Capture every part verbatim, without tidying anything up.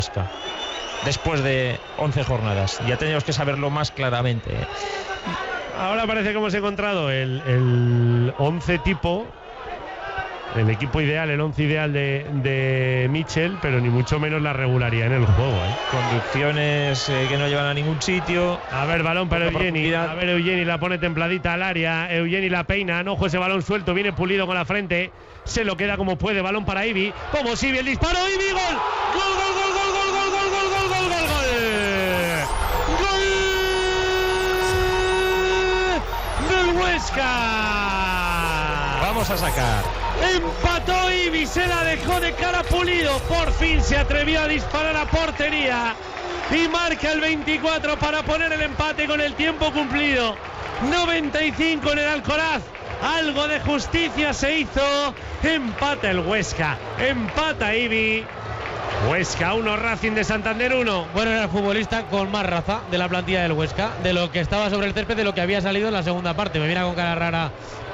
después de once jornadas. Ya tenemos que saberlo más claramente. Ahora parece que hemos encontrado el, el once tipo, el equipo ideal, el once ideal de, de Michel, pero ni mucho menos la regularidad en el juego, ¿eh? Conducciones eh, que no llevan a ningún sitio. A ver, balón para Eugeni. A ver, Eugeni la pone templadita al área. Eugeni la peina. No, ojo, ese balón suelto. Viene Pulido con la frente. Se lo queda como puede. Balón para Ibi. Como Ibi, el disparo. Ibi, gol. Gol, gol, gol, gol, gol, gol, gol, gol, gol, gol, gol, gol. Gol del Huesca. Vamos a sacar. Empató Ibi, se la dejó de cara Pulido. Por fin se atrevió a disparar a portería y marca el veinticuatro para poner el empate con el tiempo cumplido. noventa y cinco en el Alcoraz. Algo de justicia se hizo. Empata el Huesca, empata Ibi. Huesca uno, Racing de Santander uno. Bueno, era el futbolista con más raza de la plantilla del Huesca, de lo que estaba sobre el césped, de lo que había salido en la segunda parte. Me mira con cara rara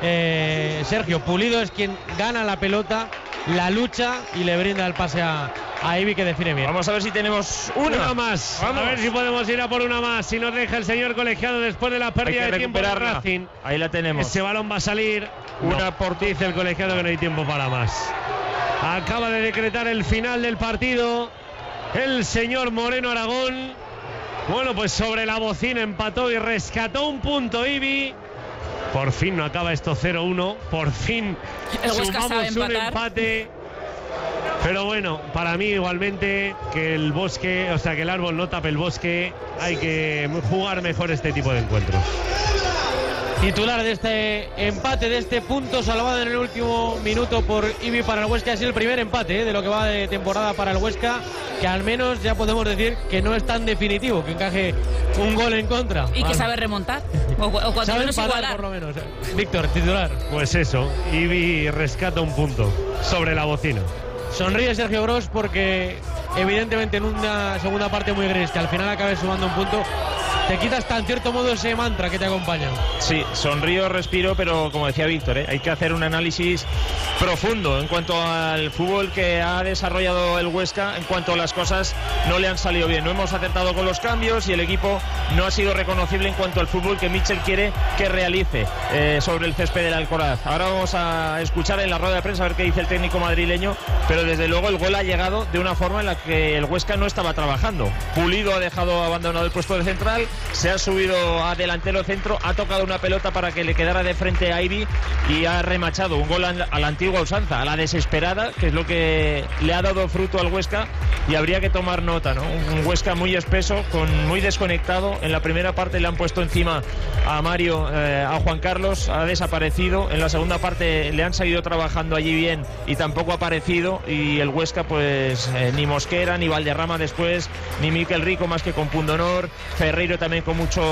eh, Sergio. Pulido es quien gana la pelota, la lucha y le brinda el pase a, a Ibi, que define bien. Vamos a ver si tenemos una, una más. Vamos. A ver si podemos ir a por una más. Si nos deja el señor colegiado después de la pérdida de tiempo de Racing. Ahí la tenemos. Ese balón va a salir. Una no. por dice el colegiado que no hay tiempo para más. Acaba de decretar el final del partido el señor Moreno Aragón. Bueno, pues sobre la bocina empató y rescató un punto Ibi. Por fin no acaba esto cero uno. Por fin el Huesca sumamos sabe un empate. Pero bueno, para mí igualmente que el bosque, o sea que el árbol no tape el bosque. Hay que jugar mejor este tipo de encuentros. Titular de este empate, de este punto salvado en el último minuto por Ibi para el Huesca. Ha sido el primer empate ¿eh? de lo que va de temporada para el Huesca, que al menos ya podemos decir que no es tan definitivo, que encaje un gol en contra. Y vale. Que sabe remontar, o, o cuando sabe menos empatar, igualar. Por lo menos. Víctor, titular. Pues eso, Ibi rescata un punto sobre la bocina. Sonríe Sergio Gros porque evidentemente en una segunda parte muy gris, que al final acabe sumando un punto, te quitas tan cierto modo ese mantra que te acompaña. Sí, sonrío, respiro, pero como decía Víctor, ¿eh? hay que hacer un análisis profundo en cuanto al fútbol que ha desarrollado el Huesca, en cuanto a las cosas no le han salido bien. No hemos acertado con los cambios y el equipo no ha sido reconocible en cuanto al fútbol que Michel quiere que realice eh, sobre el césped del Alcoraz. Ahora vamos a escuchar en la rueda de prensa a ver qué dice el técnico madrileño, pero desde luego el gol ha llegado de una forma en la que el Huesca no estaba trabajando. Pulido ha dejado abandonado el puesto de central, se ha subido a delantero centro, ha tocado una pelota para que le quedara de frente a Ibi y ha remachado un gol a la antigua usanza, a la desesperada, que es lo que le ha dado fruto al Huesca, y habría que tomar nota, ¿no? Un Huesca muy espeso, con muy desconectado. En la primera parte le han puesto encima a Mario, eh, a Juan Carlos, ha desaparecido. En la segunda parte le han seguido trabajando allí bien y tampoco ha aparecido, y el Huesca pues eh, ni Mosquera, ni Valderrama después, ni Miquel Rico más que con Pundonor, Ferreiro también con mucho